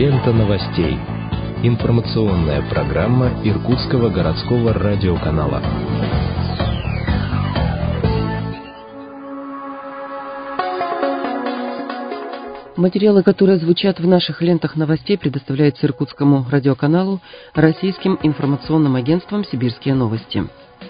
Лента новостей. Информационная программа Иркутского городского радиоканала. Материалы, которые звучат в наших лентах новостей, предоставляются Иркутскому радиоканалу Российским информационным агентством «Сибирские новости».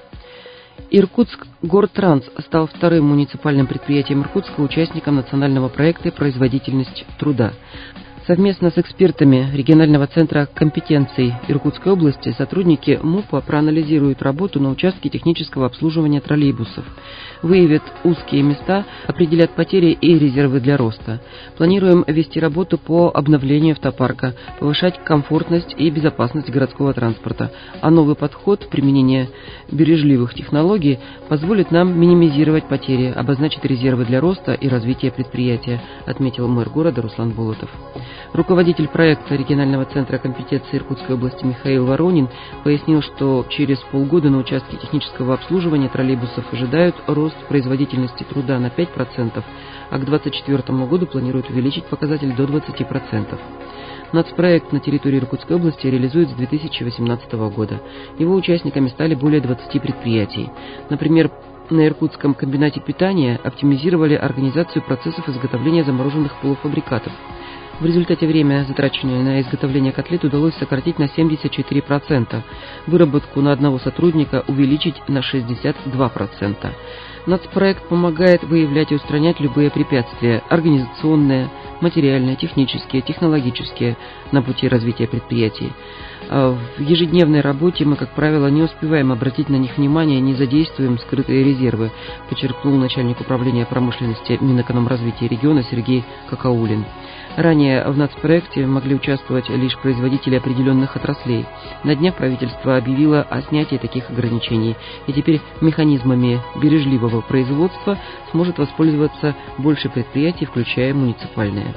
Иркутск Гортранс стал вторым муниципальным предприятием Иркутска, участником национального проекта «Производительность труда». Совместно с экспертами регионального центра компетенций Иркутской области сотрудники МУПа проанализируют работу на участке технического обслуживания троллейбусов, выявят узкие места, определят потери и резервы для роста. Планируем вести работу по обновлению автопарка, повышать комфортность и безопасность городского транспорта, а новый подход применения бережливых технологий позволит нам минимизировать потери, обозначить резервы для роста и развития предприятия, отметил мэр города Руслан Болотов. Руководитель проекта регионального центра компетенции Иркутской области Михаил Воронин пояснил, что через полгода на участке технического обслуживания троллейбусов ожидают рост производительности труда на 5%, а к 2024 году планируют увеличить показатель до 20%. Нацпроект на территории Иркутской области реализует с 2018 года. Его участниками стали более 20 предприятий. Например, на Иркутском комбинате питания оптимизировали организацию процессов изготовления замороженных полуфабрикатов. В результате время, затраченное на изготовление котлет, удалось сократить на 74%, выработку на одного сотрудника увеличить на 62%. Нацпроект помогает выявлять и устранять любые препятствия – организационные, материальные, технические, технологические – на пути развития предприятий. В ежедневной работе мы, как правило, не успеваем обратить на них внимание, не задействуем скрытые резервы, подчеркнул начальник управления промышленности Минэкономразвития региона Сергей Какаулин. Ранее в нацпроекте могли участвовать лишь производители определенных отраслей. На днях правительство объявило о снятии таких ограничений, и теперь механизмами бережливого производства сможет воспользоваться больше предприятий, включая муниципальные.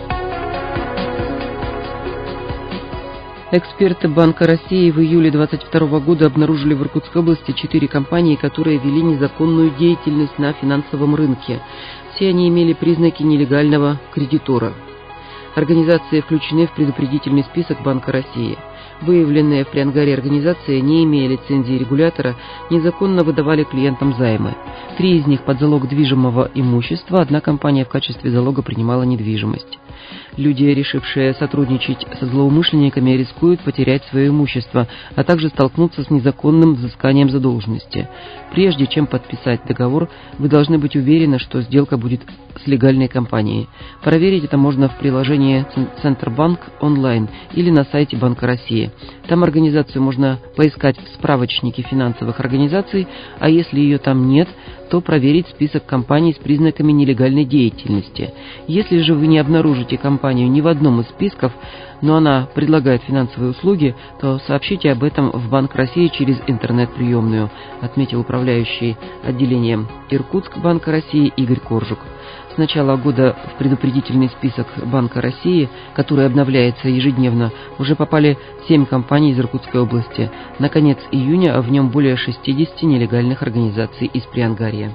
Эксперты Банка России в июле 2022 года обнаружили в Иркутской области 4 компании, которые вели незаконную деятельность на финансовом рынке. Все они имели признаки нелегального кредитора. Организации включены в предупредительный список Банка России. Выявленные в Приангаре организации, не имея лицензии регулятора, незаконно выдавали клиентам займы. 3 из них под залог движимого имущества, одна компания в качестве залога принимала недвижимость. Люди, решившие сотрудничать со злоумышленниками, рискуют потерять свое имущество, а также столкнуться с незаконным взысканием задолженности. Прежде чем подписать договор, вы должны быть уверены, что сделка будет с легальной компанией. Проверить это можно в приложении Центробанк онлайн или на сайте Банка России. Там организацию можно поискать в справочнике финансовых организаций, а если ее там нет, то проверить список компаний с признаками нелегальной деятельности. Если же вы не обнаружите компанию ни в одном из списков, но она предлагает финансовые услуги, то сообщите об этом в Банк России через интернет-приемную, отметил управляющий отделением Иркутск Банка России Игорь Коржук. С начала года в предупредительный список Банка России, который обновляется ежедневно, уже попали 7 компаний из Иркутской области. На конец июня в нем более 60 нелегальных организаций из Приангарья.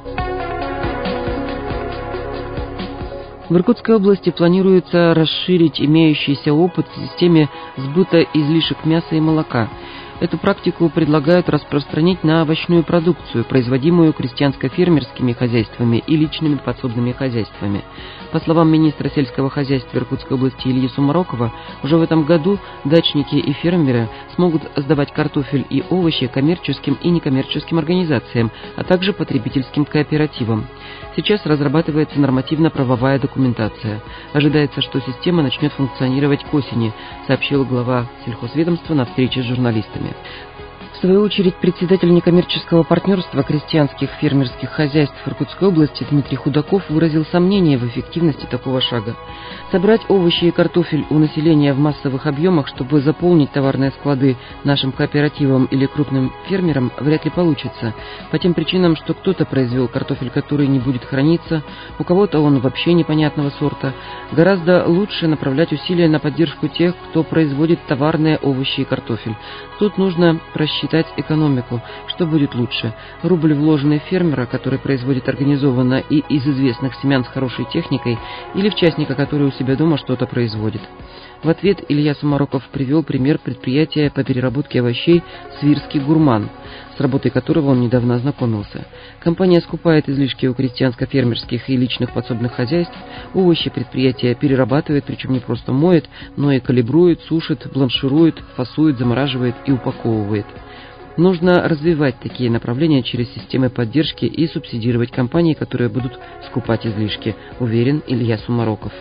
В Иркутской области планируется расширить имеющийся опыт в системе сбыта излишек мяса и молока. Эту практику предлагают распространить на овощную продукцию, производимую крестьянско-фермерскими хозяйствами и личными подсобными хозяйствами. По словам министра сельского хозяйства Иркутской области Ильи Сумарокова, уже в этом году дачники и фермеры смогут сдавать картофель и овощи коммерческим и некоммерческим организациям, а также потребительским кооперативам. Сейчас разрабатывается нормативно-правовая документация. Ожидается, что система начнет функционировать к осени, сообщил глава сельхозведомства на встрече с журналистами. В свою очередь, председатель некоммерческого партнерства крестьянских фермерских хозяйств Иркутской области Дмитрий Худаков выразил сомнение в эффективности такого шага. Собрать овощи и картофель у населения в массовых объемах, чтобы заполнить товарные склады нашим кооперативам или крупным фермерам, вряд ли получится. По тем причинам, что кто-то произвел картофель, который не будет храниться, у кого-то он вообще непонятного сорта. Гораздо лучше направлять усилия на поддержку тех, кто производит товарные овощи и картофель. Тут нужно просчитать считать экономику. Что будет лучше? Рубль, вложенный в фермера, который производит организованно и из известных семян с хорошей техникой, или в частника, который у себя дома что-то производит? В ответ Илья Сумароков привел пример предприятия по переработке овощей «Свирский гурман», с работой которого он недавно ознакомился. Компания скупает излишки у крестьянско-фермерских и личных подсобных хозяйств, овощи предприятия перерабатывает, причем не просто моет, но и калибрует, сушит, бланширует, фасует, замораживает и упаковывает. Нужно развивать такие направления через системы поддержки и субсидировать компании, которые будут скупать излишки, уверен Илья Сумароков.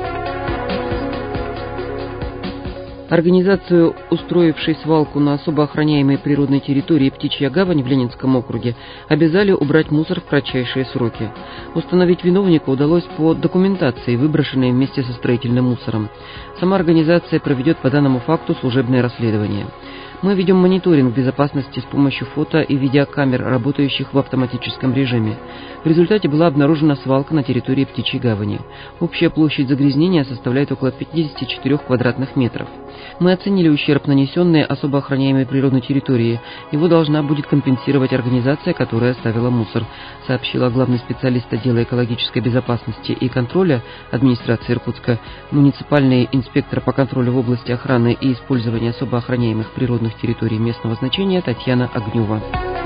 Организацию, устроившей свалку на особо охраняемой природной территории Птичья Гавань в Ленинском округе, обязали убрать мусор в кратчайшие сроки. Установить виновника удалось по документации, выброшенной вместе со строительным мусором. Сама организация проведет по данному факту служебное расследование. Мы ведем мониторинг безопасности с помощью фото и видеокамер, работающих в автоматическом режиме. В результате была обнаружена свалка на территории Птичьей Гавани. Общая площадь загрязнения составляет около 54 квадратных метров. Мы оценили ущерб, нанесенный особо охраняемой природной территории. Его должна будет компенсировать организация, которая оставила мусор, сообщила главный специалист отдела экологической безопасности и контроля администрации Иркутска, муниципальный инспектор по контролю в области охраны и использования особо охраняемых природных территорий местного значения Татьяна Огнева.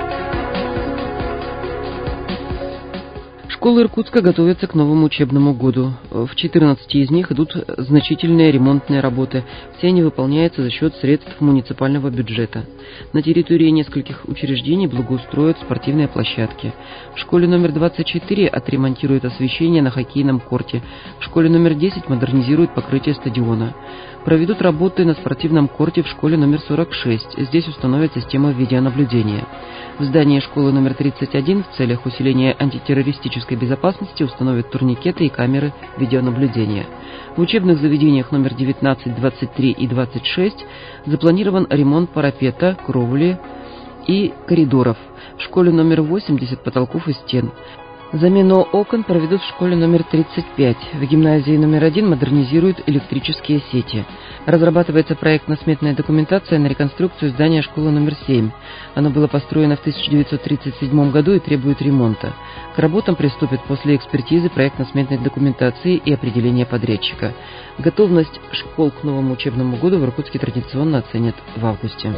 Школы Иркутска готовятся к новому учебному году. В 14 из них идут значительные ремонтные работы. Все они выполняются за счет средств муниципального бюджета. На территории нескольких учреждений благоустроят спортивные площадки. В школе номер 24 отремонтируют освещение на хоккейном корте. В школе номер 10 модернизируют покрытие стадиона. Проведут работы на спортивном корте в школе номер 46. Здесь установят систему видеонаблюдения. В здании школы номер 31 в целях усиления антитеррористической безопасности установят турникеты и камеры видеонаблюдения. В учебных заведениях номер 19, 23 и 26 запланирован ремонт парапета, кровли и коридоров. В школе номер 80 потолков и стен. Замену окон проведут в школе номер 35. В гимназии номер 1 модернизируют электрические сети. Разрабатывается проектно-сметная документация на реконструкцию здания школы номер 7. Оно было построено в 1937 году и требует ремонта. К работам приступят после экспертизы проектно-сметной документации и определения подрядчика. Готовность школ к новому учебному году в Иркутске традиционно оценят в августе.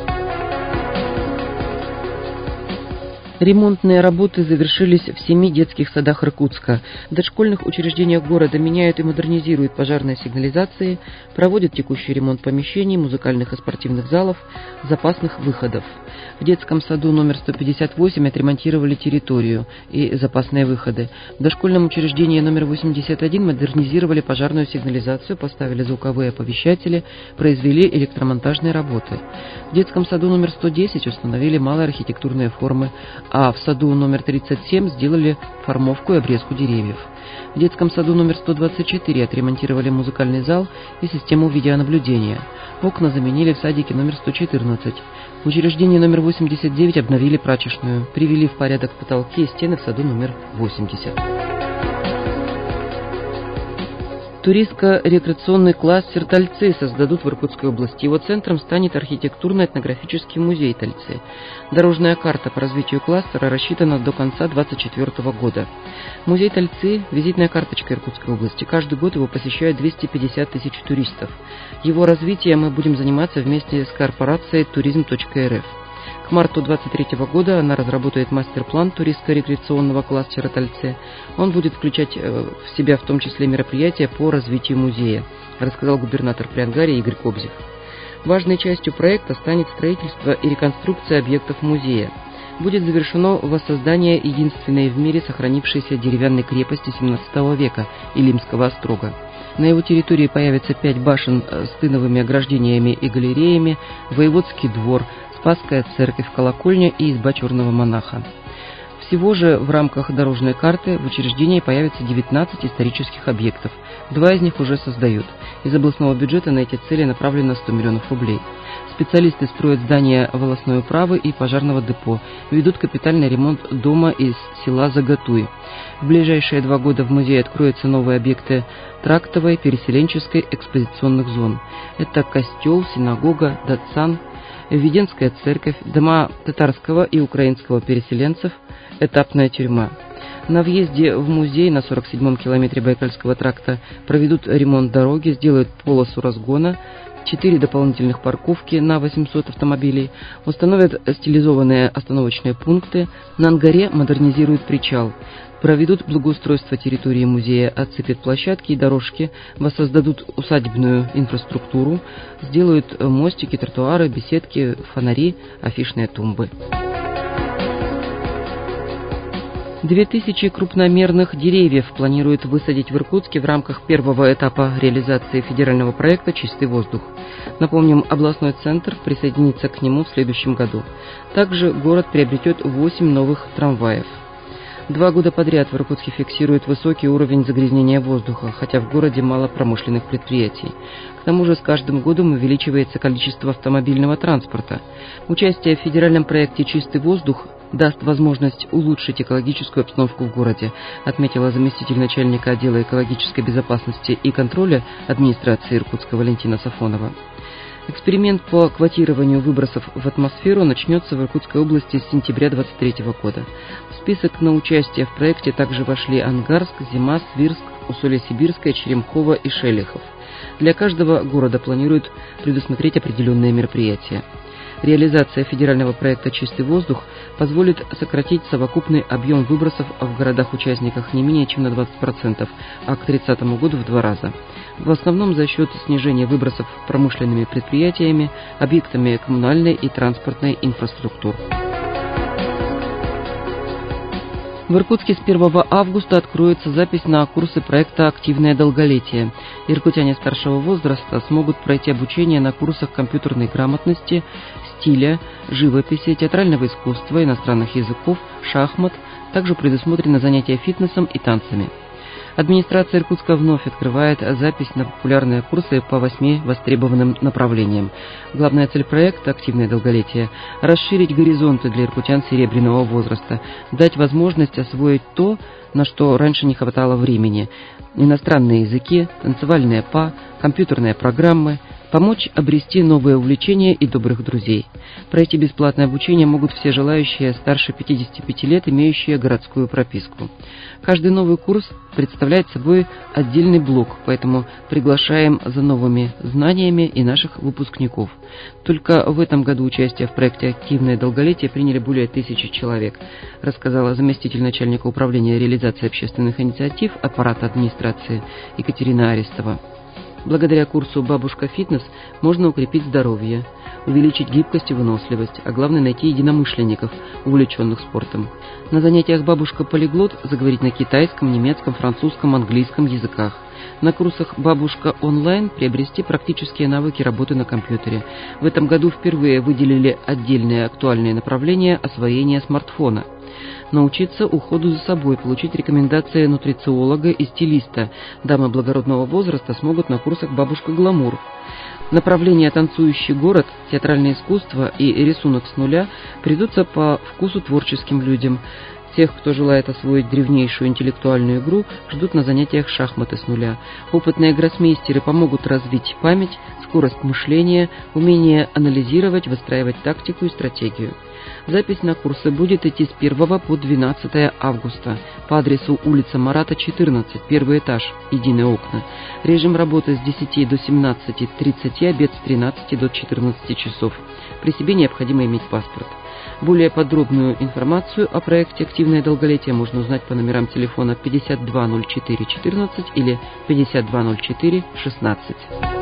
Ремонтные работы завершились в 7 детских садах Иркутска. В дошкольных учреждениях города меняют и модернизируют пожарные сигнализации, проводят текущий ремонт помещений, музыкальных и спортивных залов, запасных выходов. В детском саду номер 158 отремонтировали территорию и запасные выходы. В дошкольном учреждении номер 81 модернизировали пожарную сигнализацию, поставили звуковые оповещатели, произвели электромонтажные работы. В детском саду номер 110 установили малые архитектурные формы, а в саду номер 37 сделали формовку и обрезку деревьев. В детском саду номер 124 отремонтировали музыкальный зал и систему видеонаблюдения. Окна заменили в садике номер 114. В учреждении номер 89 обновили прачечную, привели в порядок потолки и стены в саду номер 80. Туристско-рекреационный кластер «Тальцы» создадут в Иркутской области. Его центром станет архитектурно-этнографический музей «Тальцы». Дорожная карта по развитию кластера рассчитана до конца 2024 года. Музей «Тальцы» – визитная карточка Иркутской области. Каждый год его посещают 250 тысяч туристов. Его развитием мы будем заниматься вместе с корпорацией «Туризм.рф». К марту 2023 года она разработает мастер-план туристско-рекреационного кластера «Тальцы». Он будет включать в себя в том числе мероприятия по развитию музея, рассказал губернатор Приангария Игорь Кобзев. Важной частью проекта станет строительство и реконструкция объектов музея. Будет завершено воссоздание единственной в мире сохранившейся деревянной крепости XVII века Илимского острога. На его территории появится 5 башен с тыновыми ограждениями и галереями, воеводский двор, Спасская церковь, колокольня и изба черного монаха. Всего же в рамках дорожной карты в учреждении появится 19 исторических объектов. 2 из них уже создают. Из областного бюджета на эти цели направлено 100 миллионов рублей. Специалисты строят здания волосной управы и пожарного депо, ведут капитальный ремонт дома из села Загатуй. В ближайшие 2 года в музее откроются новые объекты трактовой, переселенческой, экспозиционных зон. Это костел, синагога, датсан, Введенская церковь, дома татарского и украинского переселенцев, этапная тюрьма. На въезде в музей на 47-м километре Байкальского тракта проведут ремонт дороги, сделают полосу разгона, 4 дополнительных парковки на 800 автомобилей, установят стилизованные остановочные пункты, на Ангаре модернизируют причал, проведут благоустройство территории музея, отсыпят площадки и дорожки, воссоздадут усадебную инфраструктуру, сделают мостики, тротуары, беседки, фонари, афишные тумбы. 2000 крупномерных деревьев планируют высадить в Иркутске в рамках первого этапа реализации федерального проекта «Чистый воздух». Напомним, областной центр присоединится к нему в следующем году. Также город приобретет 8 новых трамваев. 2 года подряд в Иркутске фиксируют высокий уровень загрязнения воздуха, хотя в городе мало промышленных предприятий. К тому же с каждым годом увеличивается количество автомобильного транспорта. Участие в федеральном проекте «Чистый воздух» даст возможность улучшить экологическую обстановку в городе, отметила заместитель начальника отдела экологической безопасности и контроля администрации Иркутска Валентина Сафонова. Эксперимент по квотированию выбросов в атмосферу начнется в Иркутской области с сентября 2023 года. В список на участие в проекте также вошли Ангарск, Зима, Свирск, Усолье-Сибирское, Черемхово и Шелехов. Для каждого города планируют предусмотреть определенные мероприятия. Реализация федерального проекта «Чистый воздух» позволит сократить совокупный объем выбросов в городах-участниках не менее чем на 20%, а к 2030 году в 2 раза. В основном за счет снижения выбросов промышленными предприятиями, объектами коммунальной и транспортной инфраструктуры. В Иркутске с 1 августа откроется запись на курсы проекта «Активное долголетие». Иркутяне старшего возраста смогут пройти обучение на курсах компьютерной грамотности, стиля, живописи, театрального искусства, иностранных языков, шахмат. Также предусмотрено занятия фитнесом и танцами. Администрация Иркутска вновь открывает запись на популярные курсы по 8 востребованным направлениям. Главная цель проекта «Активное долголетие» – расширить горизонты для иркутян серебряного возраста, дать возможность освоить то, на что раньше не хватало времени – иностранные языки, танцевальные па, компьютерные программы, помочь обрести новые увлечения и добрых друзей. Пройти бесплатное обучение могут все желающие старше 55 лет, имеющие городскую прописку. Каждый новый курс представляет собой отдельный блок, поэтому приглашаем за новыми знаниями и наших выпускников. Только в этом году участие в проекте «Активное долголетие» приняли более 1000 человек, рассказала заместитель начальника управления реализации общественных инициатив аппарата администрации Екатерина Арестова. Благодаря курсу «Бабушка Фитнес» можно укрепить здоровье, увеличить гибкость и выносливость, а главное найти единомышленников, увлеченных спортом. На занятиях «Бабушка Полиглот» заговорить на китайском, немецком, французском, английском языках. На курсах «Бабушка онлайн» приобрести практические навыки работы на компьютере. В этом году впервые выделили отдельное актуальное направление освоения смартфона. Научиться уходу за собой, получить рекомендации нутрициолога и стилиста. Дамы благородного возраста смогут на курсах «Бабушка Гламур». Направления «Танцующий город», «Театральное искусство» и «Рисунок с нуля» придутся по вкусу творческим людям. Тех, кто желает освоить древнейшую интеллектуальную игру, ждут на занятиях шахматы с нуля. Опытные гроссмейстеры помогут развить память, скорость мышления, умение анализировать, выстраивать тактику и стратегию. Запись на курсы будет идти с 1 по 12 августа по адресу улица Марата, 14, первый этаж, единые окна. Режим работы с 10 до 17:30, обед с 13 до 14 часов. При себе необходимо иметь паспорт. Более подробную информацию о проекте «Активное долголетие» можно узнать по номерам телефона 520414 или 520416.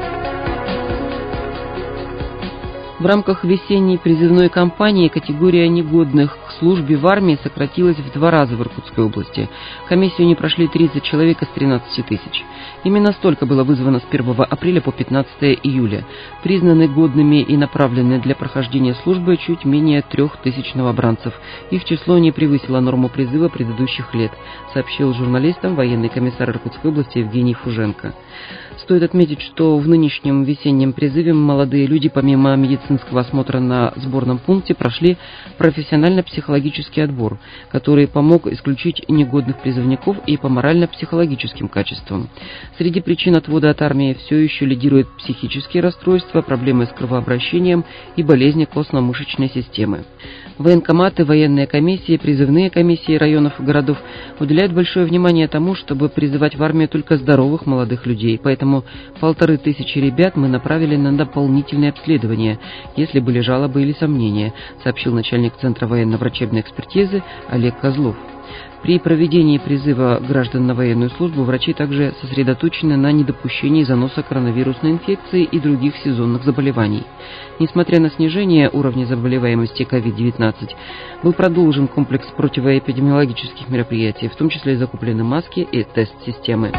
В рамках весенней призывной кампании категория негодных к службе в армии сократилась в 2 раза в Иркутской области. Комиссию не прошли 30 человек из 13 тысяч. Именно столько было вызвано с 1 апреля по 15 июля. Признаны годными и направлены для прохождения службы чуть менее 3000 новобранцев. Их число не превысило норму призыва предыдущих лет, сообщил журналистам военный комиссар Иркутской области Евгений Фуженко. Стоит отметить, что в нынешнем весеннем призыве молодые люди помимо медицинского осмотра на сборном пункте прошли профессионально-психологический отбор, который помог исключить негодных призывников и по морально-психологическим качествам. Среди причин отвода от армии все еще лидируют психические расстройства, проблемы с кровообращением и болезни костно-мышечной системы. Военкоматы, военные комиссии, призывные комиссии районов и городов уделяют большое внимание тому, чтобы призывать в армию только здоровых молодых людей. Поэтому 1500 ребят мы направили на дополнительное обследование, если были жалобы или сомнения, сообщил начальник Центра военно-врачебной экспертизы Олег Козлов. При проведении призыва граждан на военную службу врачи также сосредоточены на недопущении заноса коронавирусной инфекции и других сезонных заболеваний. Несмотря на снижение уровня заболеваемости COVID-19, был продолжен комплекс противоэпидемиологических мероприятий, в том числе закуплены маски и тест-системы.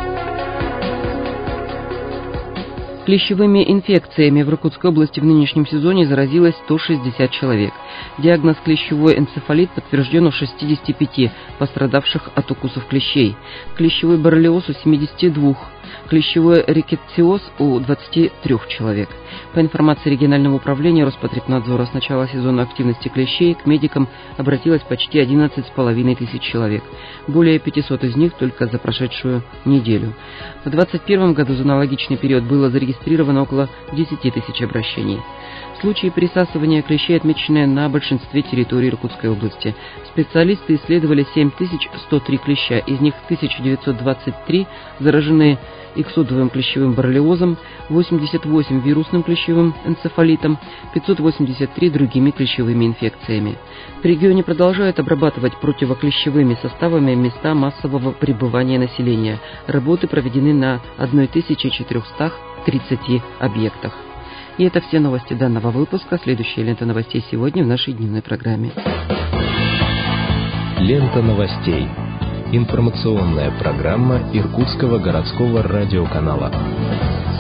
Клещевыми инфекциями в Иркутской области в нынешнем сезоне заразилось 160 человек. Диагноз клещевой энцефалит подтвержден у 65 пострадавших от укусов клещей, клещевой боррелиоз у 72, клещевой рикетtsiоз у 23 человек. По информации регионального управления Роспотребнадзора, с начала сезона активности клещей к медикам обратилось почти 11 500 человек. Более 500 из них только за прошедшую неделю. В 2021 году за аналогичный период было зарегистрировано около 10 000 обращений. Случаи присасывания клещей отмечены на большинстве территорий Иркутской области. Специалисты исследовали 7103 клеща, из них 1923 заражены иксодовым клещевым боррелиозом, 88 вирусным клещевым энцефалитом, 583 другими клещевыми инфекциями. В регионе продолжают обрабатывать противоклещевыми составами места массового пребывания населения. Работы проведены на 1430 объектах. И это все новости данного выпуска. Следующая лента новостей сегодня в нашей дневной программе. Лента новостей. Информационная программа Иркутского городского радиоканала.